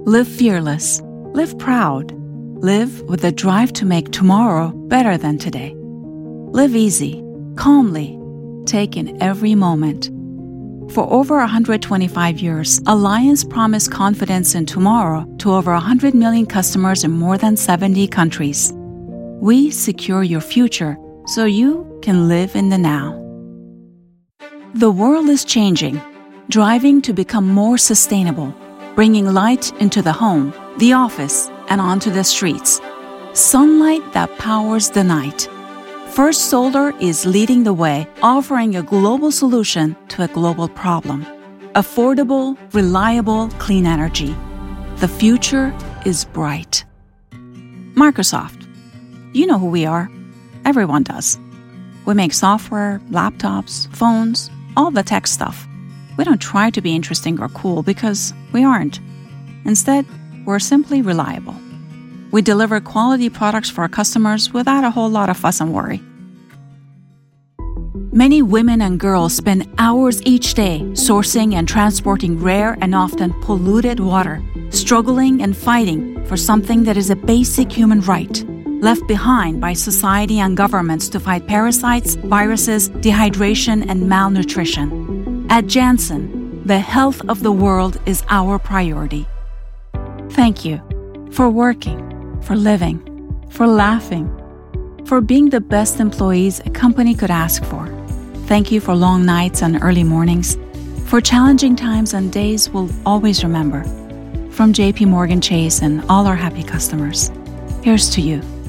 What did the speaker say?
Live fearless. Live proud. Live with the drive to make tomorrow better than today. Live easy, calmly. Take in every moment. For over 125 years, Alliance promised confidence in tomorrow to over 100 million customers in more than 70 countries. We secure your future so you can live in the now. The world is changing, driving to become more sustainable, bringing light into the home, the office, and onto the streets. Sunlight that powers the night. First Solar is leading the way, offering a global solution to a global problem. Affordable, reliable, clean energy. The future is bright. Microsoft. You know who we are. Everyone does. We make software, laptops, phones, all the tech stuff. We don't try to be interesting or cool because we aren't. Instead, we're simply reliable. We deliver quality products for our customers without a whole lot of fuss and worry. Many women and girls spend hours each day sourcing and transporting rare and often polluted water, struggling and fighting for something that is a basic human right, left behind by society and governments to fight parasites, viruses, dehydration, and malnutrition. At Janssen, the health of the world is our priority. Thank you for working, for living, for laughing, for being the best employees a company could ask for. Thank you for long nights and early mornings, for challenging times and days we'll always remember. From JP Morgan Chase and all our happy customers, here's to you.